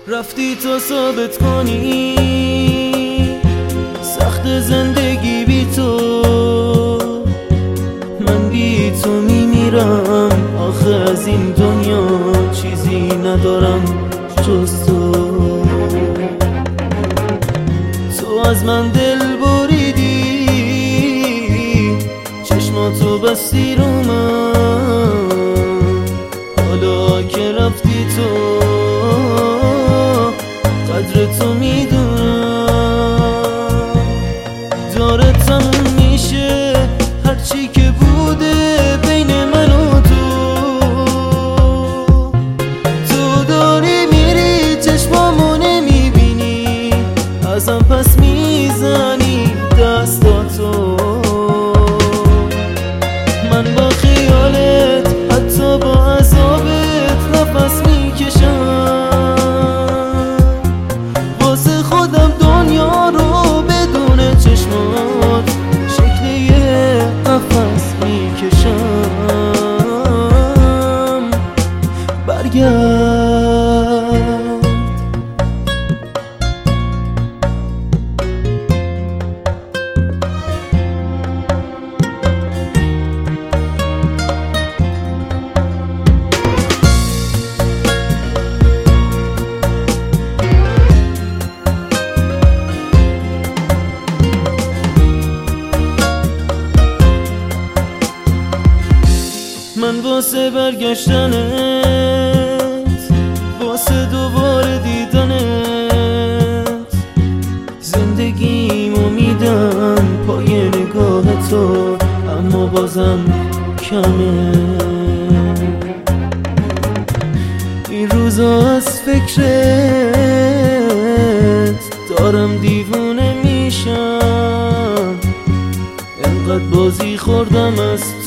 رفتی تا ثابت کنی سخت زندگی بی تو، من بی تو میمیرم. آخه از این دنیا چیزی ندارم جز تو. تو از من دل بریدی، چشماتو بستی رو من. حالا که رفتی تو قدر تو میدونم. داره تموم میشه هرچی که بوده بین من و تو. تو داری میری چشمامو نمیبینی، ازم پس میزنی دستاتو. من با خیالت حتی با عذابت نفس میکشم. واسه خودم دنیا رو بدون چشمات شکل یه نفس میکشم. برگرد. من واسه برگشتنت، واسه دوباره دیدنت، زندگیمو میدم پای نگاه تو، اما بازم کمه. این روزا از فکرت دارم دیوونه میشم. انقدر بازی خوردم از